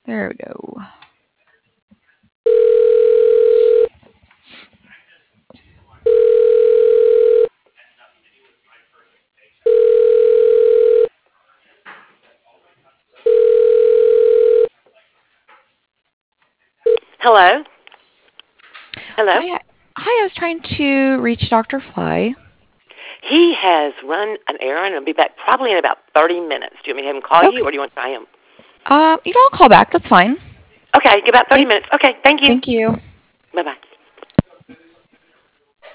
There we go. Hello? Hello? Hi, I was trying to reach Dr. Fly. He has run an errand and will be back probably in about 30 minutes. Do you want me to have him call you, Okay. or do you want to try him? I'll call back. That's fine. Okay, about 30 minutes. Okay, thank you. Thank you. Bye-bye.